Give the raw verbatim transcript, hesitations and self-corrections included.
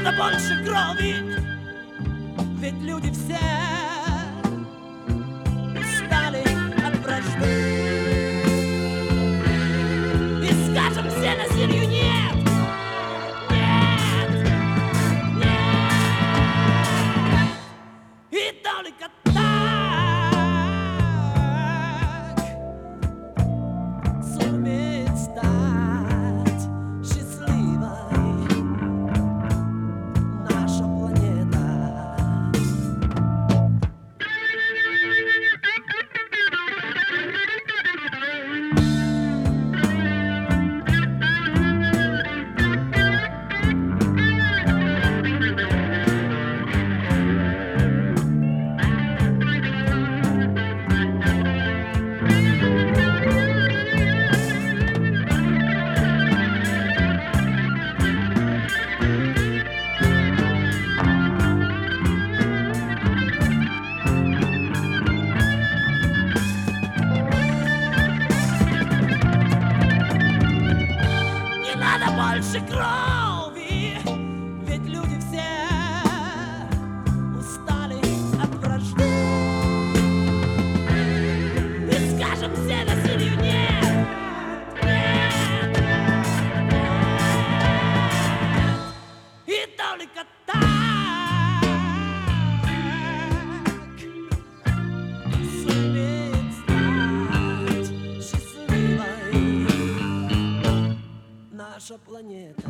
надо больше крови, ведь люди все устали от вражды. И скажем все насилию нет, нет, нет. И только так сумеет стать счастливой наша планета. Не надо больше крови, ведь люди все устали от вражды. И скажем все насилию нет, нет, нет. И только так сумеет стать счастливой наша планета.